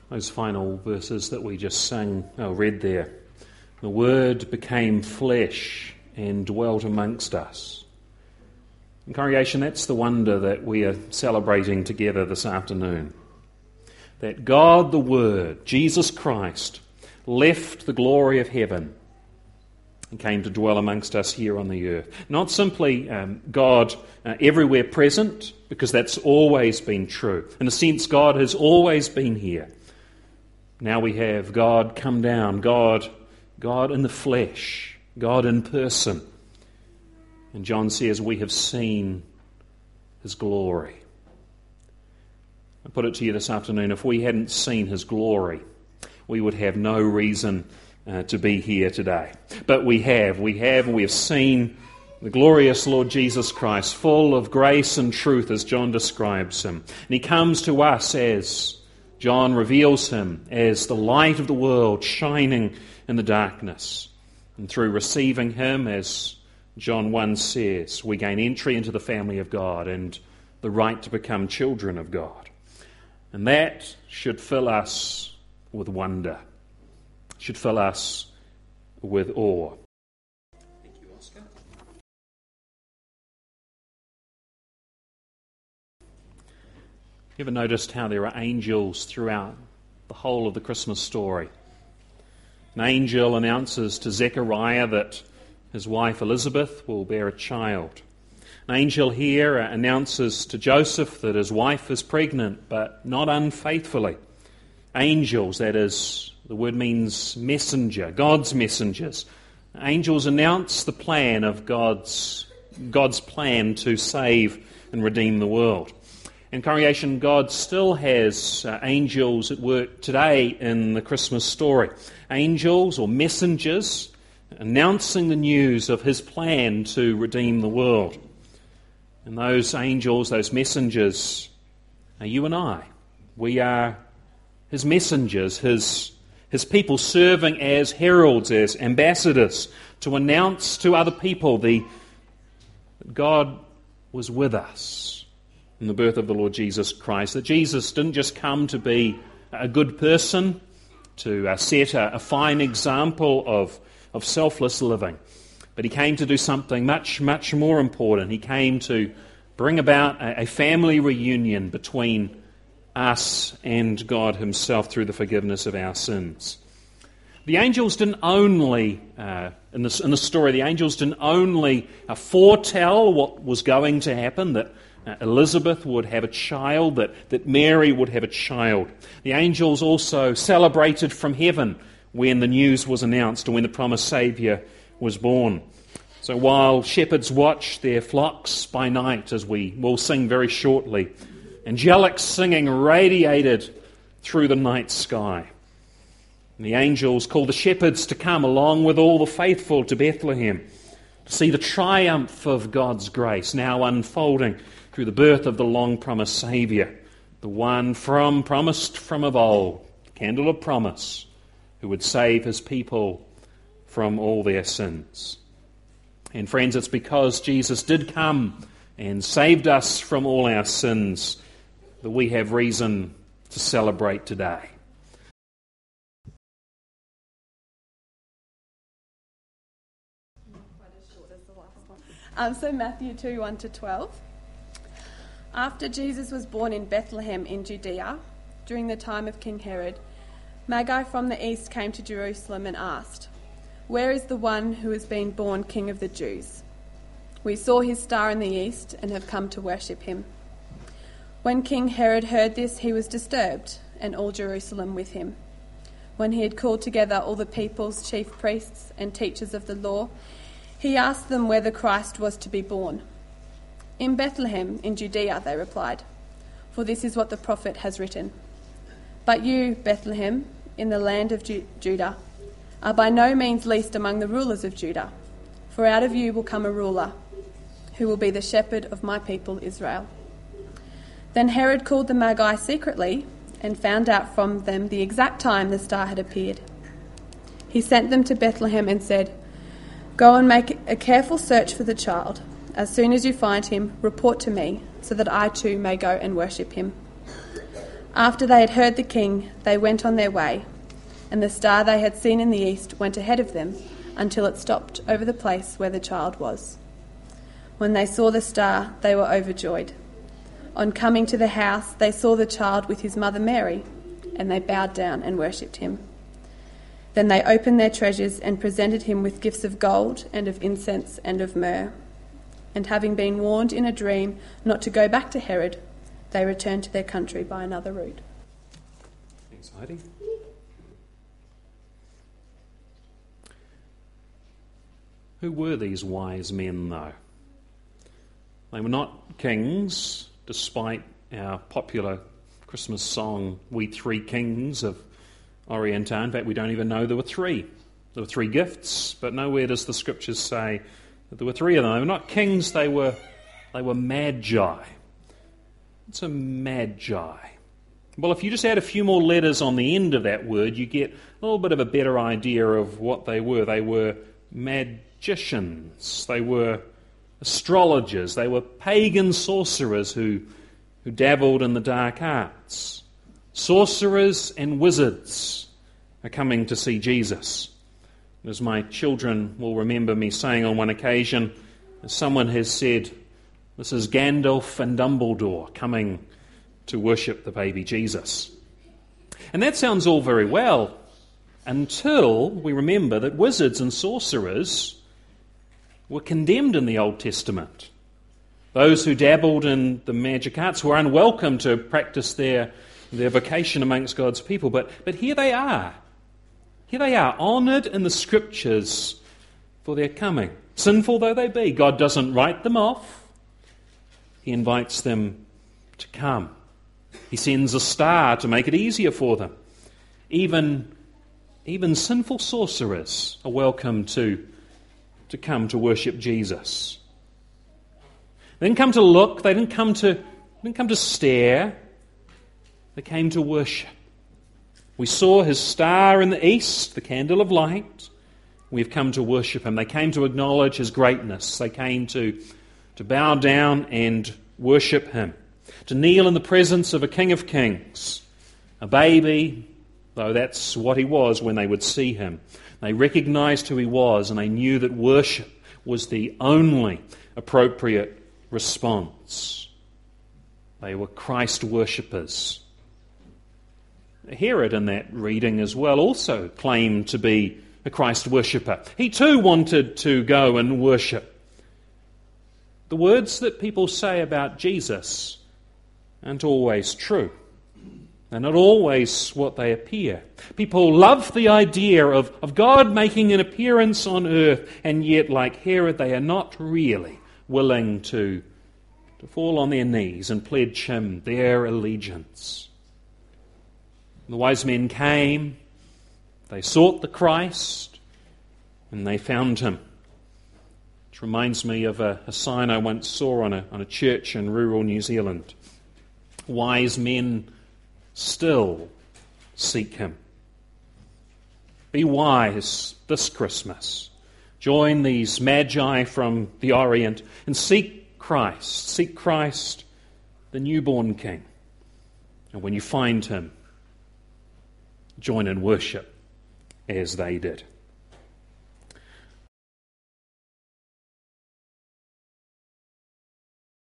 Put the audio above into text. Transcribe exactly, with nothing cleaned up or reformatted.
Those final verses that we just sang, oh, read there. The Word became flesh and dwelt amongst us. And congregation, that's the wonder that we are celebrating together this afternoon. That God the Word, Jesus Christ, left the glory of heaven and came to dwell amongst us here on the earth. Not simply um, God uh, everywhere present, because that's always been true. In a sense, God has always been here. Now we have God come down, God, God in the flesh, God in person. And John says we have seen His glory. I put it to you this afternoon, if we hadn't seen His glory, we would have no reason uh, to be here today. But we have, we have, and we have seen the glorious Lord Jesus Christ, full of grace and truth as John describes Him. And He comes to us as John reveals Him as the light of the world shining in the darkness. And through receiving Him, as John one says, we gain entry into the family of God and the right to become children of God. And that should fill us with wonder, should fill us with awe. Thank you, Oscar. You ever noticed how there are angels throughout the whole of the Christmas story? An angel announces to Zechariah that his wife Elizabeth will bear a child. An angel here announces to Joseph that his wife is pregnant, but not unfaithfully. Angels, that is, the word means messenger, God's messengers. Angels announce the plan of God's, God's plan to save and redeem the world. And congregation, God still has uh, angels at work today in the Christmas story. Angels or messengers announcing the news of His plan to redeem the world. And those angels, those messengers, are you and I. We are His messengers, His, His people serving as heralds, as ambassadors, to announce to other people the, that God was with us in the birth of the Lord Jesus Christ. That Jesus didn't just come to be a good person, to uh, set a, a fine example of, of selfless living, but He came to do something much, much more important. He came to bring about a, a family reunion between us and God Himself through the forgiveness of our sins. The angels didn't only, uh, in, this, in the story, the angels didn't only uh, foretell what was going to happen, that uh, Elizabeth would have a child, that, that Mary would have a child. The angels also celebrated from heaven when the news was announced and when the promised Saviour was born. So while shepherds watch their flocks by night, as we will sing very shortly, angelic singing radiated through the night sky. And the angels called the shepherds to come along with all the faithful to Bethlehem to see the triumph of God's grace now unfolding through the birth of the long-promised Saviour, the one from promised from of old, the candle of promise, who would save His people from all their sins. And friends, it's because Jesus did come and saved us from all our sins that we have reason to celebrate today. Um, so Matthew two, one to twelve. After Jesus was born in Bethlehem in Judea, during the time of King Herod, Magi from the east came to Jerusalem and asked, "Where is the one who has been born King of the Jews? We saw his star in the east and have come to worship him." When King Herod heard this, he was disturbed, and all Jerusalem with him. When he had called together all the people's chief priests and teachers of the law, he asked them where the Christ was to be born. "In Bethlehem, in Judea," they replied, "for this is what the prophet has written. But you, Bethlehem, in the land of Ju- Judah, are by no means least among the rulers of Judah, for out of you will come a ruler, who will be the shepherd of my people Israel." Then Herod called the Magi secretly and found out from them the exact time the star had appeared. He sent them to Bethlehem and said, "Go and make a careful search for the child. As soon as you find him, report to me, so that I too may go and worship him." After they had heard the king, they went on their way, and the star they had seen in the east went ahead of them until it stopped over the place where the child was. When they saw the star, they were overjoyed. On coming to the house, they saw the child with his mother Mary, and they bowed down and worshipped him. Then they opened their treasures and presented him with gifts of gold and of incense and of myrrh. And having been warned in a dream not to go back to Herod, they returned to their country by another route. Thanks, Heidi. Who were these wise men, though? They were not kings, despite our popular Christmas song, We Three Kings of Oriental. In fact, we don't even know there were three. There were three gifts, but nowhere does the scriptures say that there were three of them. They were not kings, they were, they were magi. What's a magi? Well, if you just add a few more letters on the end of that word, you get a little bit of a better idea of what they were. They were magicians. They were astrologers. They were pagan sorcerers who, who dabbled in the dark arts. Sorcerers and wizards are coming to see Jesus. As my children will remember me saying on one occasion, someone has said, this is Gandalf and Dumbledore coming to worship the baby Jesus. And that sounds all very well until we remember that wizards and sorcerers were condemned in the Old Testament. Those who dabbled in the magic arts were unwelcome to practice their, their vocation amongst God's people. But, but here they are. Here they are, honoured in the Scriptures for their coming. Sinful though they be, God doesn't write them off. He invites them to come. He sends a star to make it easier for them. Even, even sinful sorcerers are welcome to, to come to worship Jesus. They didn't come to look, they didn't come to, they didn't come to stare. They came to worship. We saw his star in the east, the candle of light. We've come to worship him. They came to acknowledge his greatness. They came to to bow down and worship him, to kneel in the presence of a King of Kings, a baby, though that's what he was when they would see him. They recognized who he was, and they knew that worship was the only appropriate response. They were Christ worshippers. Herod, in that reading as well, also claimed to be a Christ worshipper. He too wanted to go and worship. The words that people say about Jesus aren't always true. They're not always what they appear. People love the idea of, of God making an appearance on earth, and yet, like Herod, they are not really willing to, to fall on their knees and pledge him their allegiance. The wise men came, they sought the Christ, and they found him. Which reminds me of a, a sign I once saw on a, on a church in rural New Zealand. Wise men still seek him. Be wise this Christmas. Join these magi from the Orient and seek Christ. Seek Christ, the newborn King. And when you find him, join in worship as they did.